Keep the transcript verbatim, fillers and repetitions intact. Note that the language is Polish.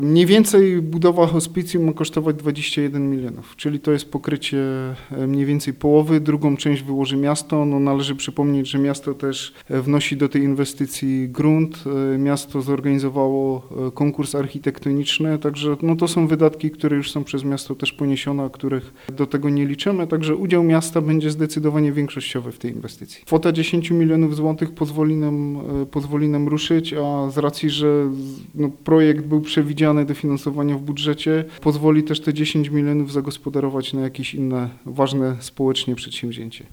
Mniej więcej budowa hospicjum ma kosztować dwadzieścia jeden milionów, czyli to jest pokrycie mniej więcej połowy. Drugą część wyłoży miasto. No, należy przypomnieć, że miasto też wnosi do tej inwestycji grunt. Miasto zorganizowało konkurs architektoniczny, także no, to są wydatki, które już są przez miasto też poniesione, a których do tego nie liczymy, także udział miasta będzie zdecydowanie większościowy w tej inwestycji. Kwota dziesięć milionów złotych pozwoli nam, pozwoli nam ruszyć, a z racji, że no, projekt był przewidziany do finansowania w budżecie, pozwoli też te dziesięć milionów zagospodarować na jakieś inne ważne społecznie przedsięwzięcie.